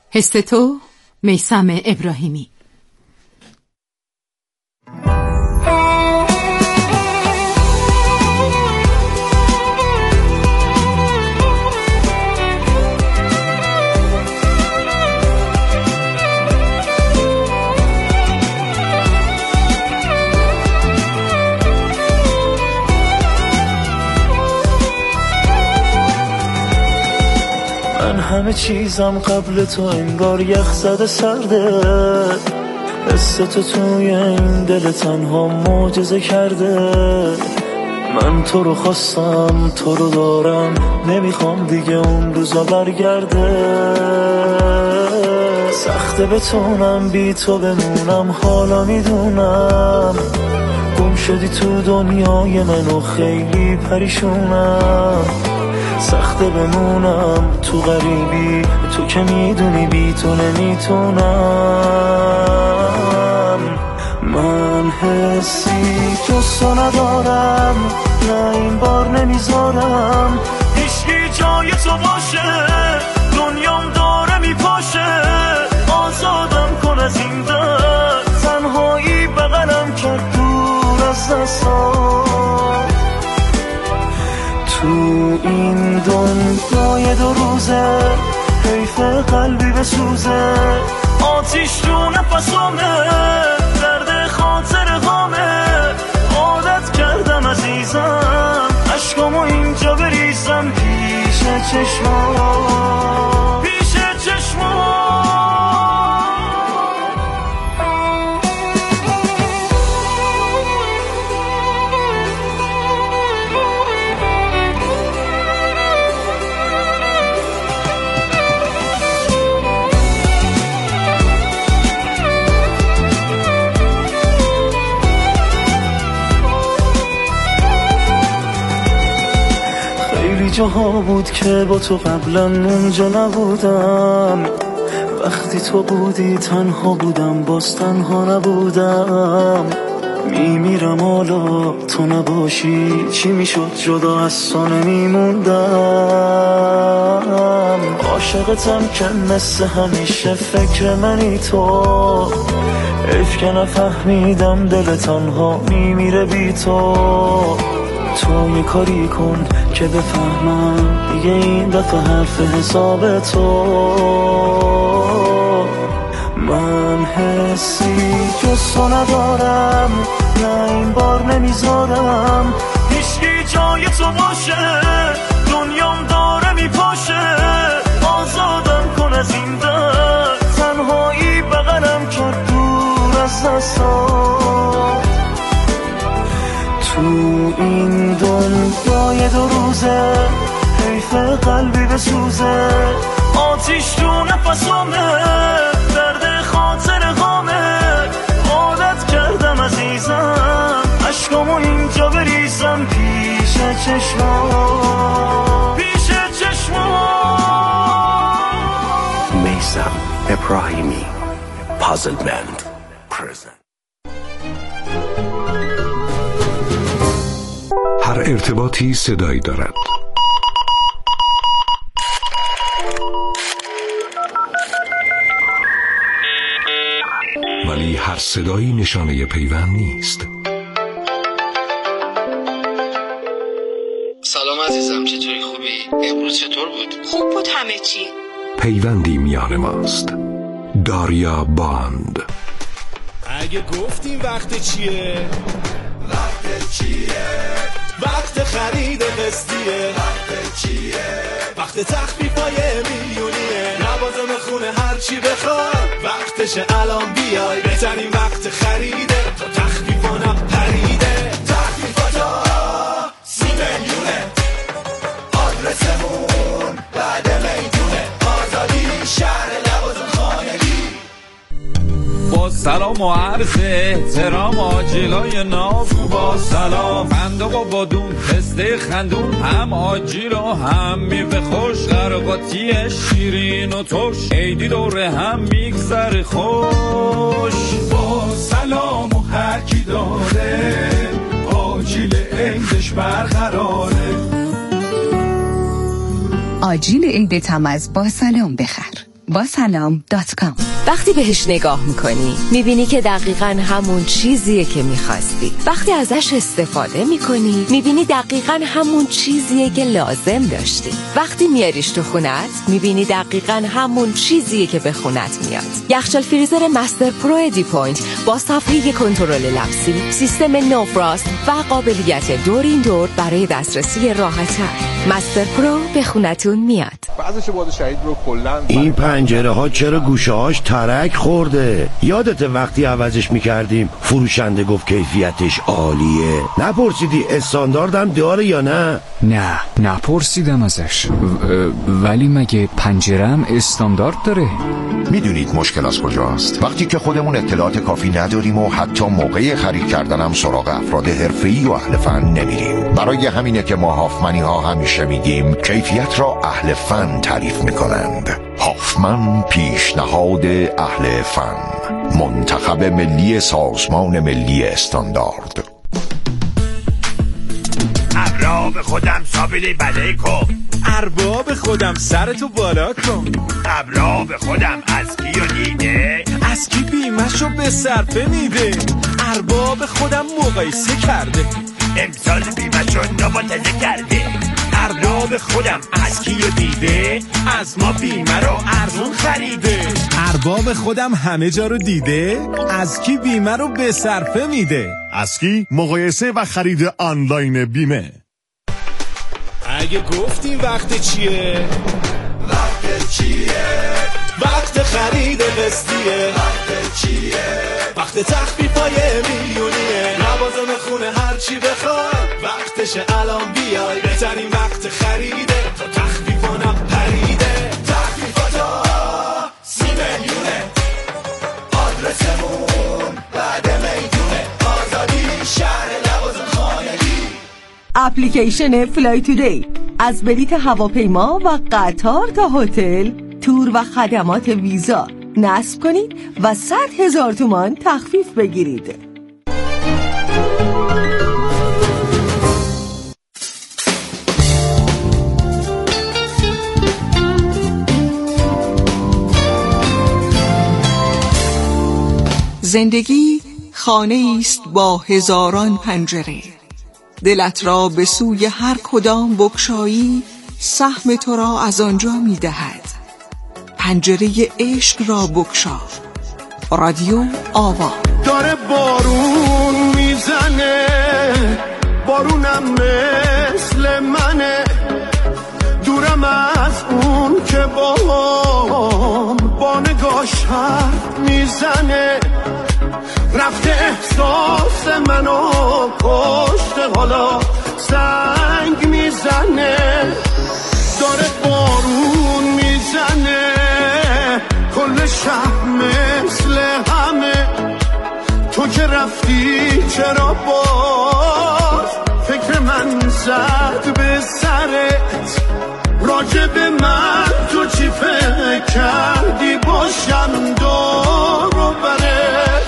حس تو، میثم ابراهیمی. همه چیزم قبل تو انگار یخ زده سرده، حس تو توی این دل تنها معجزه کرده. من تو رو خواستم، تو رو دارم، نمیخوام دیگه اون روزا برگرده. سخته بتونم بی تو بمونم، حالا میدونم گم شدی تو دنیای من و خیلی پریشونم. سخته بمونم تو غریبی، تو که میدونی بی تو نمیتونم. من حسی جستو ندارم، نه این بار نمیذارم هیچکی جای تو باشه. دنیام داره میپاشه، آزادم کن از این درد. تنهایی بغلم کرد دور از دستام. تو این دنیای دو روزه حیف قلبی بسوزه. آتیش تو نفسامه، درد خاطر غامه. عادت کردم عزیزم عشقامو اینجا بریزم پیش چشمام، پیش چشمام. جاها بود که با تو قبلا اونجا نبودم. وقتی تو بودی تنها بودم، باز تنها نبودم. میمیرم حالا تو نباشی، چی میشد جدا از تو نمیموندم. عاشقتم که مثل همیشه فکر منی تو. حیف که نفهمیدم دل تنها میمیره بی تو. تو یه کاری کن که بفهمم دیگه این دفعه حرف حساب تو. من حسی جز تو ندارم، نه این بار نمیذارم هیچکی جای تو باشه. دنیام داره میپاشه، آزادم کن از این درد. تنهایی بغلم کرد دور از دستام. تو این دنیای دو روزه حیف قلبی بسوزه. آتیش تو نفسامه، درد خاطر غامه. عادت کردم عزیزم عشقامو اینجا بریزم پیش چشمام، پیش چشمام. میثم ابراهیمی، Puzzlement Present. هر ارتباطی صدایی دارد. ولی هر صدایی نشانه پیوند نیست. سلام عزیزم، چطوری؟ خوبی؟ امروز چطور بود؟ خوب بود همه چی. پیوندی میان ماست. داریا باند. اگه گفتیم وقت چیه؟ وقت چیه؟ وقت خرید قسطیه. وقت چیه؟ وقت تخفیفای میلیونیه. لوازم خونه هرچی بخوای وقتشه الان بیای. بهترین وقت خریده تا تخفیفانا پریده. تخفیفاتا 30 میلیونه. آدرسمون بعد میدونه. آزادی شهر لوازم خانگی. با سلام و عرض احترام آجیلای ناف. با سلام فندق و بادون پسته خندون. هم آجی رو هم میوه خوش. قرقاتی شیرین و ترش. عیدی دوره هم میگذره خوش. با سلام و هر کی داره آجیل عیدش برقراره. آجیل عید تمز با سلام بخر. با سلام.com. وقتی بهش نگاه میکنی میبینی که دقیقاً همون چیزیه که میخواستی. وقتی ازش استفاده میکنی میبینی دقیقاً همون چیزیه که لازم داشتی. وقتی میاریش تو خونت میبینی دقیقاً همون چیزیه که به خونت میاد. یخچال فریزر مستر پرو ادی پوینت با صفحه کنترل لمسی، سیستم نو فراست و قابلیت دور این دور برای دسترسی راحت‌تر. مستر پرو به خونتون میاد. این پنجره ها چرا گوشه هاش ترک خورده؟ یادت وقتی عوضش میکردیم فروشنده گفت کیفیتش عالیه؟ نپرسیدی استانداردم داره یا نه؟ نه نپرسیدم ازش. ولی مگه پنجره‌ام استاندارد داره؟ میدونید مشکل از کجاست؟ وقتی که خودمون اطلاعات کافی نداریم و حتی موقع خرید کردنم سراغ افراد حرفه‌ای و اهل فن نمیریم. برای همینه که ما هافمنی ها همیشه میگیم کیفیت را اهل فن تعریف میکنند. هافمن پیشنهاد اهل فن، منتخب ملی سازمان ملی استاندارد. ارباب خودم سابیلی بله کن، ارباب خودم سرتو بالا کن. ارباب خودم از کیو دیده، از کی بیمشو به صرفه میده. ارباب خودم مقایسه کرده، امسال بیمشو نباتزه کرده. ارباب خودم از کیو دیده، از ما بیمه رو ارزون خریده. ارباب خودم همه جا رو دیده، از کی بیمه رو به صرفه میده. از کی مقایسه و خرید آنلاین بیمه. اگه گفتیم وقت چیه؟ وقت چیه؟ وقت خرید قسطیه. وقت چیه؟ وقت تخفیفای میلیونیه. لوازم خونه هر چی بخوای وقتشه الان بیای. بهترین وقت خریده تا تخفیفانم پریده. تخفیفاتا 30 میلیونه، آدرسمون بعد میدونه. آزادی شهر لوازم خانگی. اپلیکیشن فلای تودی از بلیت هواپیما و قطار تا هتل، تور و خدمات ویزا نصب کنید و 100,000 تومان تخفیف بگیرید. زندگی خانه است با هزاران پنجره. دلت را به سوی هر کدام بگشایی، سهم تو را از آنجا می دهد. پنجره عشق را بگشا. رادیو آوا. داره بارون میزنه، بارونم مثل منه. دورم از اون که با نگاش حرف میزنه. رفته احساس منو کشته، حالا سنگ میزنه. داره بارون میزنه، کل شهر مثل همه. تو که رفتی چرا باز فکر من زد به سرت؟ راجب من تو چی فکر کردی؟ باشم دور و برت.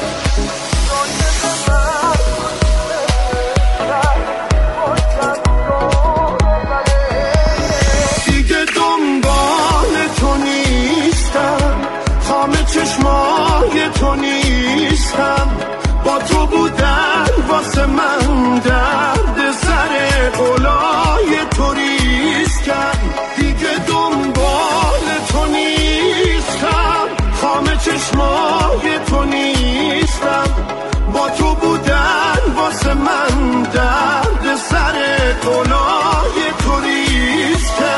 دیگه دنبال تو نیستم، خامه چشمای تو نیستم. با تو بودن واسه من درد سر قلای تو ریسکم. دیگه دنبال تو نیستم، خامه چشمای تو نیستم. با تو بودن واسه من درد سر قلای تو ریسکم.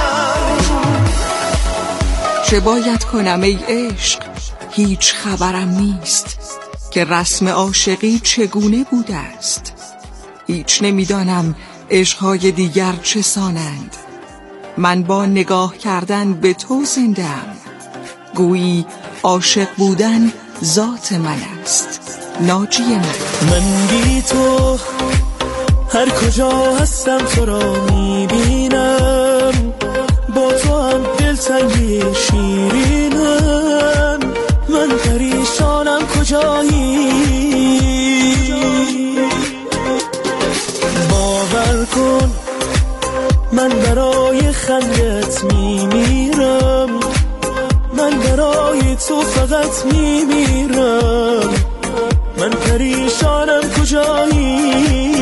چه باید کنم ای عشق؟ هیچ خبرم نیست که رسم عاشقی چگونه بوده است. هیچ نمیدانم عشقهای دیگر چه سانند. من با نگاه کردن به تو زنده‌ام. گویی عاشق بودن ذات من است. ناجی من بی تو هر کجا هستم تو را میبینم. با تو هم دلتنگی شیرینم. من پریشانم کجایی؟ باور کن من برای خندت میمیرم. من برای تو فقط میمیرم، من پریشانم کجایی،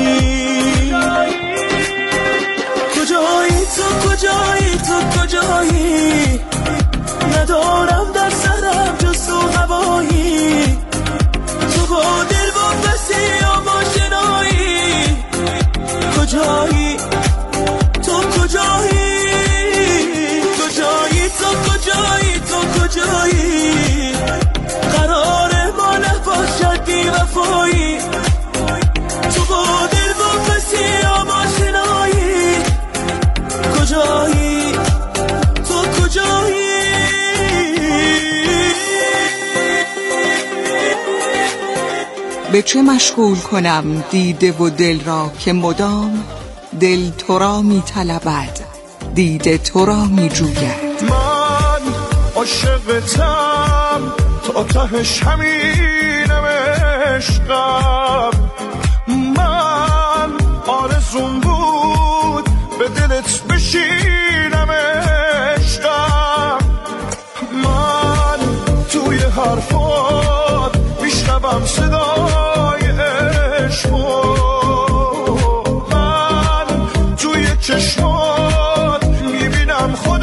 کجایی تو، کجایی تو، کجایی، ندارم در سرم جز تو هوایی، تو با دل با بسیار آشنایی، کجایی تو، کجایی، کجایی تو، کجایی تو، کجایی، قرار ما نباشد بی وفایی، تو با دل با بسیار آشنایی، کجایی تو، کجایی. به چه مشغول کنم دیده و دل را که مدام دل تو را می طلبد، دیده تو را می جوید. من عاشقتم تا تهش همینم عشقم، من آرزوم بود به دلت بشینم عشقم، من توی حرفات میشنوم صدای عشقو، من توی چشمات میبینم خود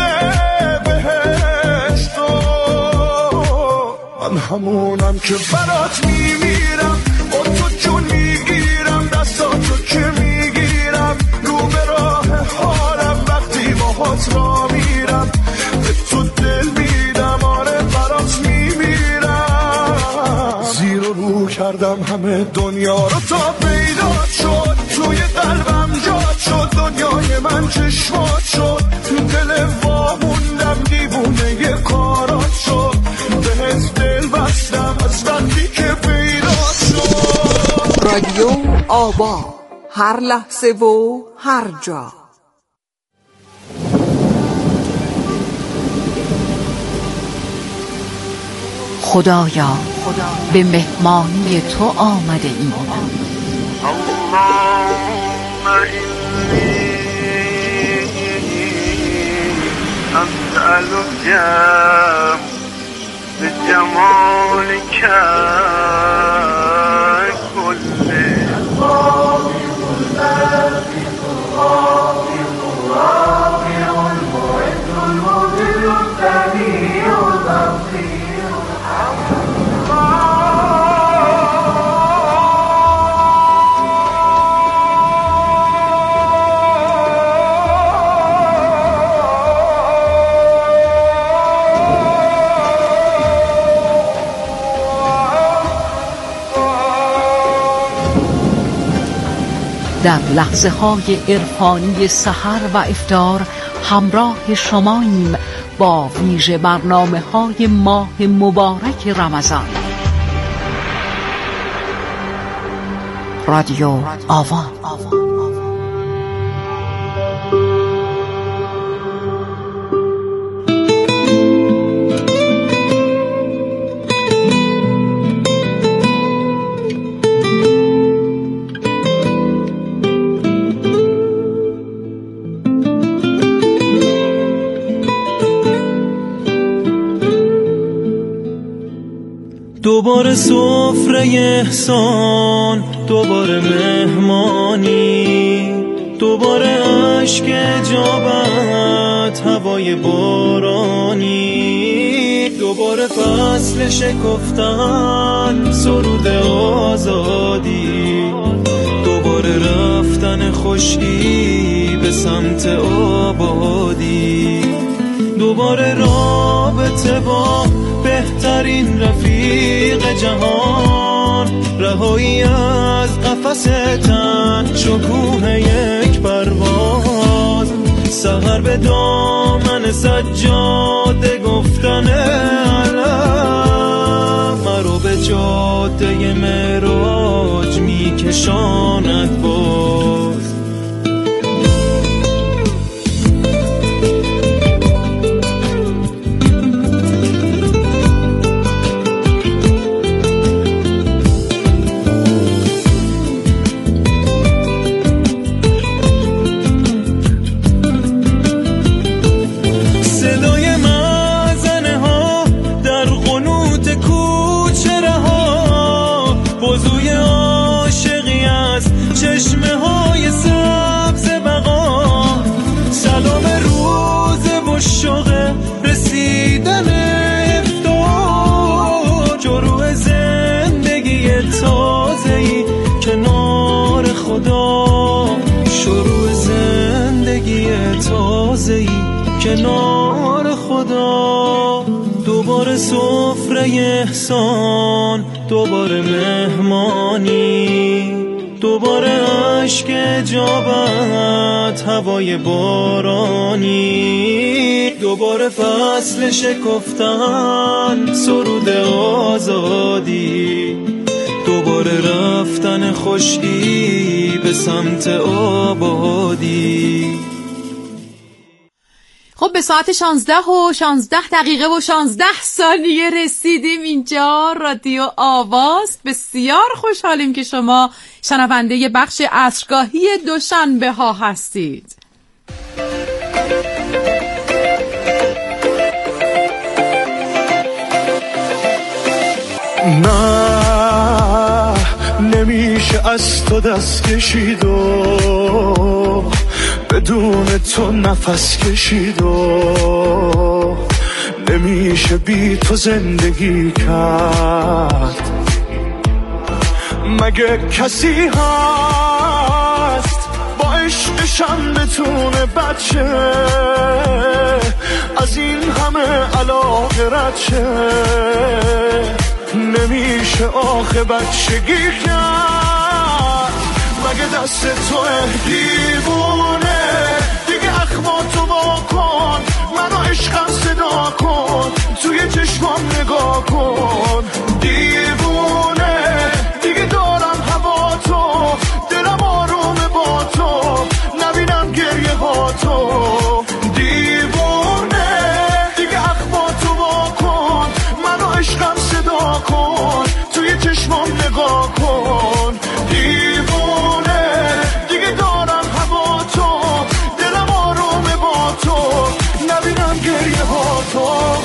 بهشتو، من همونم که برات میمیرم، با تو جون میگیرم، دستاتو که میگیرم، رو به راه حالم وقتی باهات را میرم، به تو دل میدم، آره برات میمیرم، زیر و رو کردم همه دنیا رو تا پیدا شد، توی قلبم جات شد، دنیای من چشمات شد، دل واموندم دیوونه ی کارات شد، بهت دل بستم از وقتی که پیدا شد. رادیو آوا، هر لحظه و هر جا. خدایا به مهمانی تو آمده ایم، اللهم إني أسألك بجمالك كله در لحظه های عرفانی سحر و افطار همراه شماییم با ویژه برنامه های ماه مبارک رمضان. رادیو آوا. دوباره سفره احسان، دوباره مهمانی، دوباره عشق اجابت، هوای بارانی، دوباره فصل شکفتن، سرود آزادی، دوباره رفتن خشکی به سمت آبادی، دوباره رابطه با بهترین رفیق جهان، رهایی از قفس تن، شکوه یک پرواز، سحر به دامن سجاده گفتن علم، مرا به جاده معراج میکشاند باز. کنار خدا، دوباره سفره احسان، دوباره مهمانی، دوباره عشق اجابت، هوای بارانی، دوباره فصل شکفتن، سرود آزادی، دوباره رفتن خشکی به سمت آبادی. خب به ساعت 16:16 رسیدیم. اینجا رادیو آواز. بسیار خوشحالیم که شما شنونده بخش عصرگاهی دوشنبه ها هستید. نه نمیشه از تو دست کشید و بدون تو نفس کشید و نمیشه بی تو زندگی کرد. مگه کسی هست با عشقشم بتونه بچه از این همه علاقه رد شه؟ نمیشه آخه بچگی کرد. مگه دست تو دیوونه دیگه اخماتو واکن، منو عشقم صدا کن، توی چشمام نگاه کن. دیوونه دیگه دارم هوا تو، دلم آرومه با تو، نبینم گریه ها تو. دیوونه دیگه اخماتو واکن، منو عشقم صدا کن، توی چشمام نگاه کن. دیوونه دیگه دارم هوا تو، دلم آرومه با تو، نبینم گریه ها تو.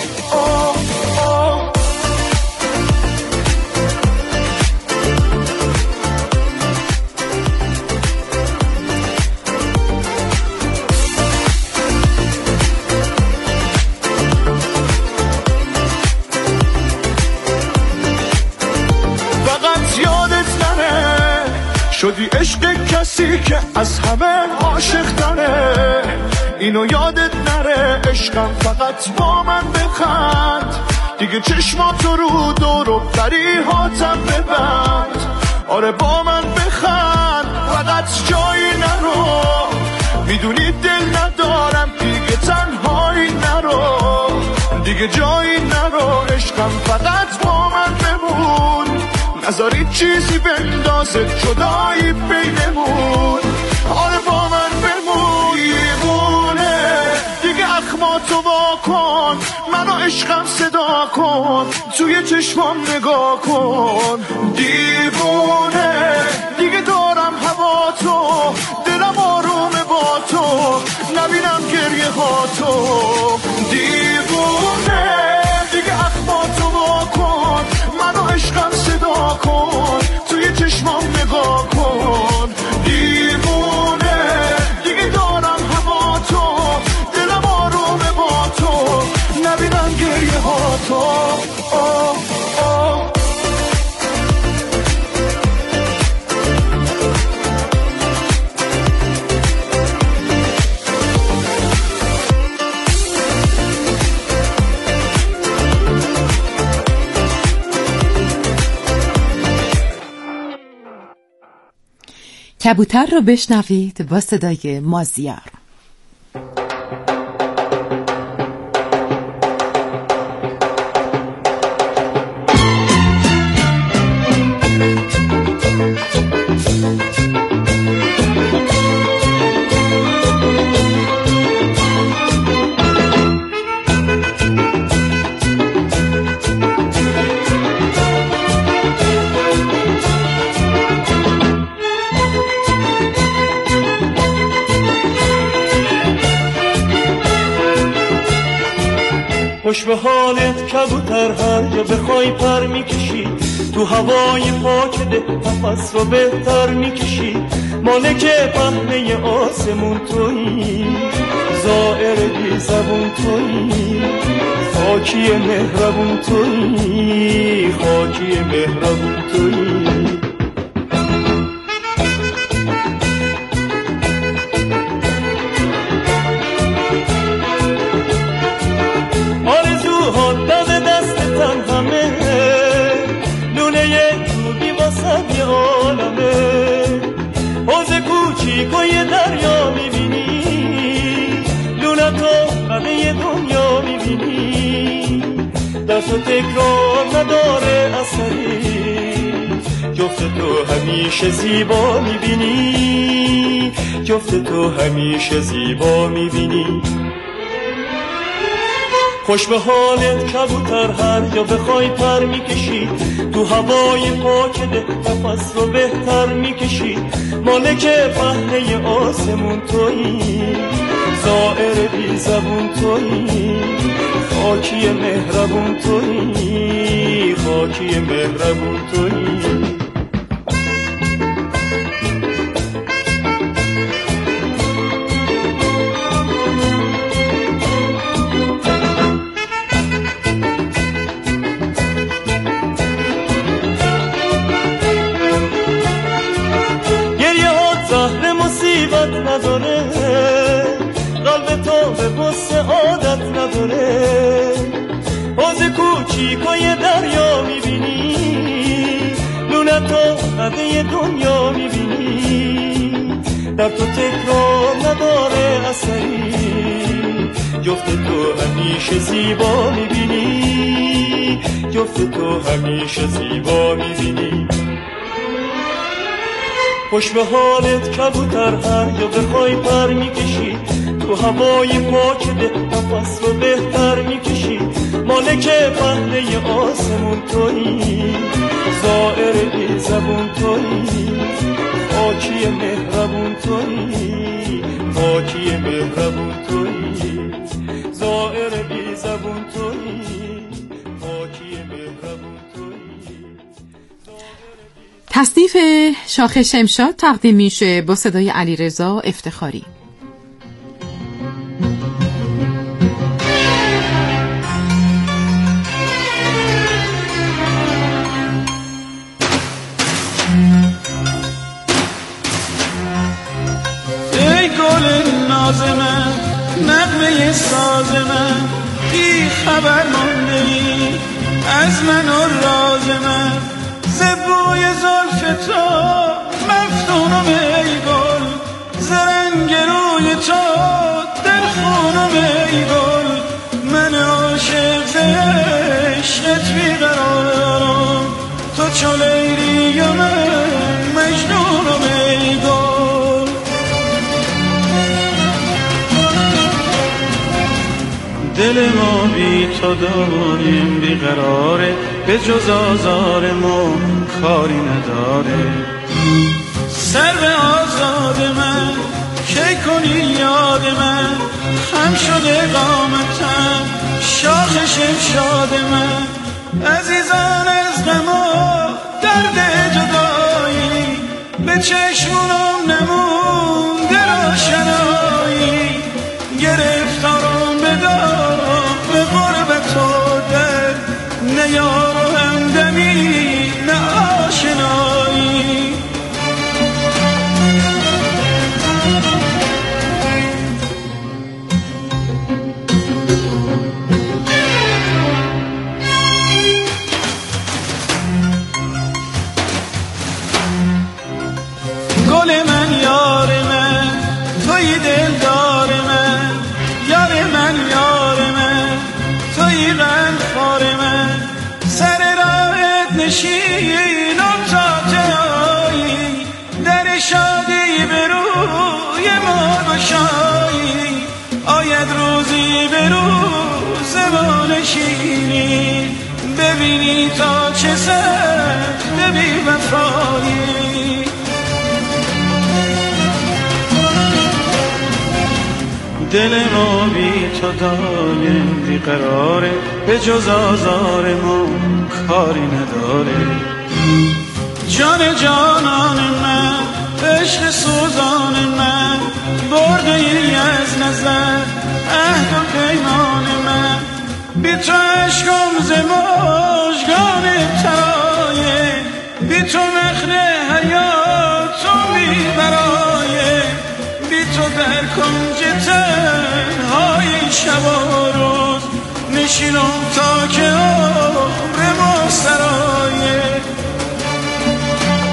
شدی عشق کسی که از همه عاشق تره، اینو یادت نره. عشقم فقط با من بخند، دیگه چشماتو رو دور و بریهاتم ببند. آره با من بخند، فقط جایی نرو، میدونی دل ندارم دیگه تنهایی نرو، دیگه جایی نرو. عشقم فقط با من بمون، نذاری چیزی بندازه جدایی بینمون. آره با من بمون. دیوونه دیگه اخماتو واکن، منو عشقم صدا کن، توی چشمام نگاه کن. دیوونه دیگه دارم هوا تو، دلم آرومه با تو، نبینم گریه ها تو. دیوونه دیگه اخماتو واکن، منو عشقم صدا کن، توی چشمام نگاه کن. دیوونه دیگه دارم هوا تو، دلم آرومه با تو، نبینم گریه ها تو. کبوتر رو بشنوید با صدای مازیار. خوش به حالت کبوتر، هر جا بخوای پر میکشی، تو هوای پاک ده نفس رو بهتر میکشی. مالک پهنه آسمون تویی، زائر بی زبون تویی، خاکی مهربون تویی، خاکی مهربون تویی. وسط یه عالمه حوض کوچیکای دریا میبینی لونتو قده دنیا میبینی درس و تکرار نداره اثری جفت تو همیشه زیبا میبینی جفت تو همیشه زیبا میبینی خوش به حالت کبوتر هر یا بخوای پر میکشی تو هوای پاک ده نفس رو بهتر میکشی مالک پهنه آسمون تویی زائر بی زبون تویی خاکی مهربون تویی خاکی مهربون تویی نداره قلب تو به بسه عادت نداره حوض کوچیکای دریا میبینی لونتو قده دنیا میبینی در تو تکرار نداره اثری جفت تو همیشه زیبا میبینی جفت تو همیشه زیبا میبینی خوش به حالت کبوتر هر یا بخوای پر میکشی تو هوای پاک ده نفس رو بهتر میکشی مالک پهنه آسمون تویی زائر بی زبون تویی خاکی مهربون تویی خاکی مهربون تویی زائر بی زبون تویی خاکی مهربون تویی. تصنیف شاخ شمشاد تقدیم میشه با صدای علیرضا افتخاری. ای گل ناز من نغمه ساز من بی خبر مانده ای از من و راز من زبوی زلف تو مفتونم ای گل زرنگ روی تو دل خونم ای گل من عاشق ز عشقت بیقرارم تو چو لیلی و من مجنونم ای گل دل ما بی تو داریم بیقراره به جز آزار ما کاری نداره سر به آزاد من کی کنی یاد من خم شده قامتم شاخ شمشاد من عزیزان از غم و درد جدایی به چشمونم نمونده روشنایی گرفتارم بدارم به غربت و درد نه یار و همدمی نه آشنایی گل من یار من توی دلدار من یار من یار من توی غمخوار من سر راهت نشینم تا جایی در شادی به روی ما گشایی آید روزی به روز ما نشینی ببینی تا چه سخت بی وفایی دل ما بی تو دایم بیقراره به جز آزار ما کاری نداره جان جانان من عشق سوزان من برده ای از نظر عهد و پیمان من بی تو عشقم ز مژگان ترایه بی تو نخل حیاتم بی برایه بی تو در کنج تنهای شب و روز نشینم تا که عمر ما سرایه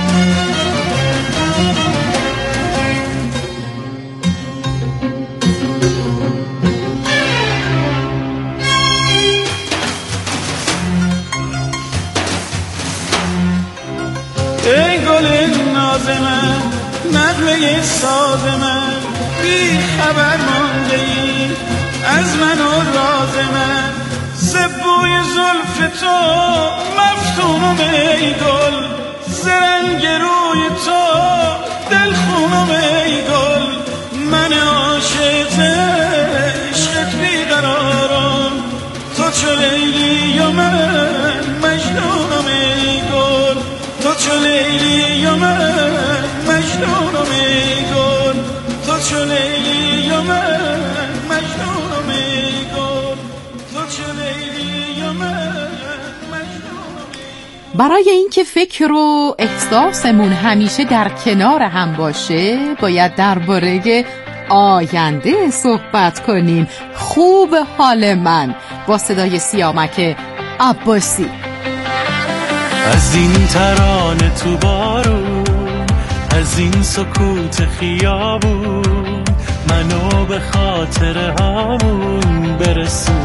ای گل ناز من، نغمه ساز من، بی خبر مانده ای از من و راز من. زبوی زلف تو مفتونم ای گل، زرنگ روی تو دلخونم ای گل. من عاشق عشقت بیقرارم، تو چو لیلی و من مجنونم ای گل. تو چو لیلی و من مجنونم ای گل. تو چو لیلی و من مجنونم ای گل. تو چو لیلی و من مجنونم. برای اینکه فکر و احساسمون همیشه در کنار هم باشه باید درباره آینده صحبت کنیم. خوب حال من با صدای سیامک عباسی. از این ترانه تو بارون، از این سکوت خیابون، منو به خاطر هامون برسون.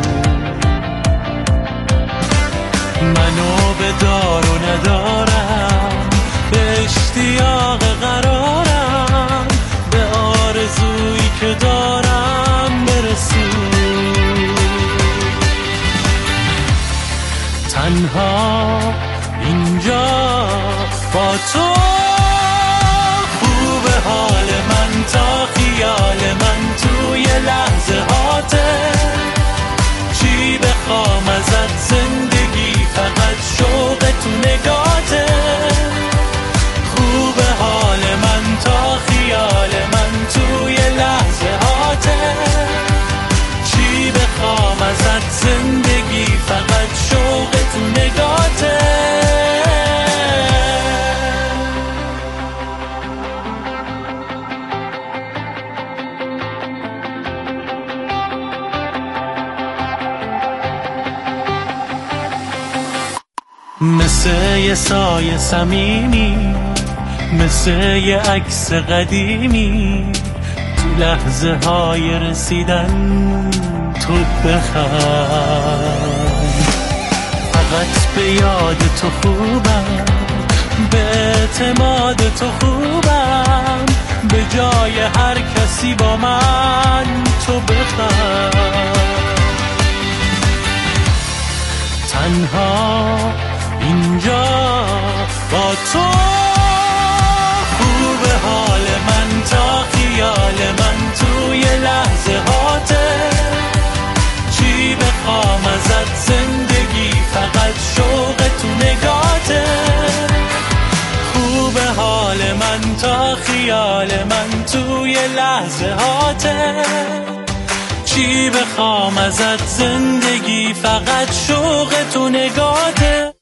منو به دار و ندارم، به اشتیاق قرارم، به آرزویی که دارم برسون. تنها اینجا با تو خوب حال من، تا خیال من توی لحظه هاته. چی بخوام ازت زندگی، فقط شوق تو نگاته. خوب حال من تا خیال من توی لحظه هاته. چی بخوام ازت زندگی، فقط شوق تو نگاته. مثل یه سایه صمیمی، مثل یه عکس قدیمی، تو لحظه های رسیدن تو بخند. فقط به یاد تو خوبم، به اعتماد تو خوبم، به جای هر کسی با من تو بخند. تنها اینجا با تو خوب حال من، تا خیال من توی لحظه هاته. چی بخوام ازت زندگی، فقط شوق تو نگاته. خوب حال من تا خیال من توی لحظه هاته. چی بخوام ازت زندگی، فقط شوق تو نگاته.